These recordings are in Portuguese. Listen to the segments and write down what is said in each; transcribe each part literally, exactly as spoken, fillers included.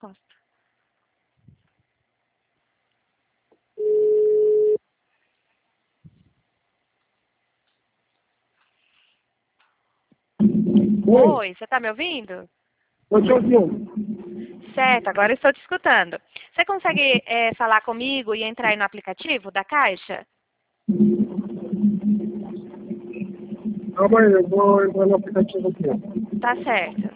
Gosto. Oi, Oi, você tá me ouvindo? tô te ouvindo. Certo, agora estou te escutando. Você consegue é, falar comigo e entrar aí no aplicativo da Caixa? Calma aí, eu vou entrar no aplicativo aqui. Tá certo.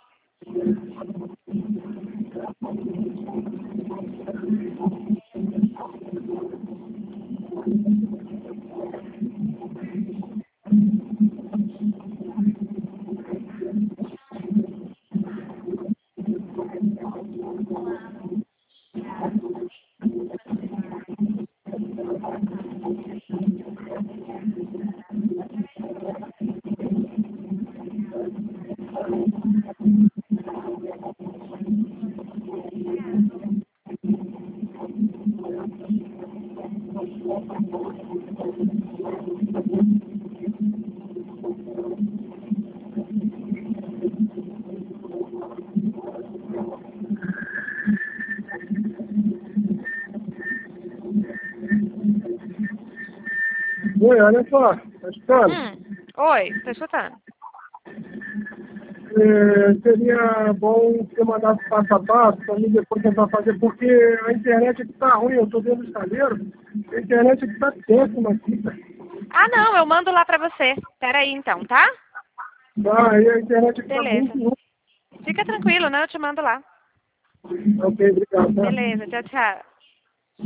Oi, olha só, tá escutando? Hum, oi, tô escutando. É, seria bom você mandar passo a passo para mim depois tentar fazer, porque a internet aqui tá ruim, eu tô dentro do estaleiro, a internet aqui tá péssima aqui, cara. Ah, não, eu mando lá pra você. Pera aí então, tá? Tá, aí a internet aqui tá Beleza. muito ruim. Fica tranquilo, né? Eu te mando lá. Ok, obrigado, tá? Beleza, tchau, tchau.